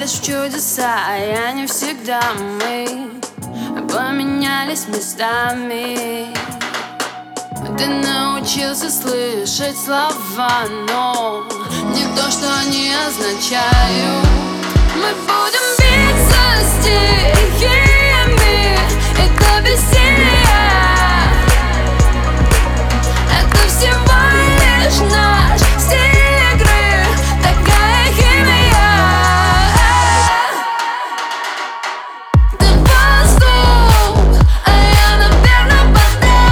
веришь в чудеса, а я не всегда. Мы поменялись местами. Ты научился слышать слова, но не то, что они означают. Мы будем биться стихиями, это бессилие. Это всего лишь наш стиль игры, такая химия. Ты воздух, а я, наверное, вода.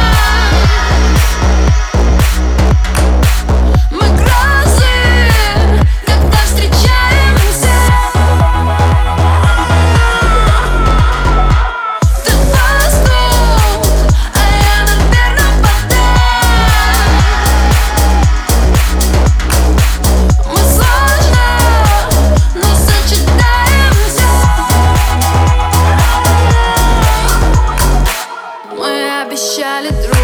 Мы грозы, когда встречаемся. Ты воздух, а я, наверное, вода. Мы сложно, но сочетаемся. Мы обещали друг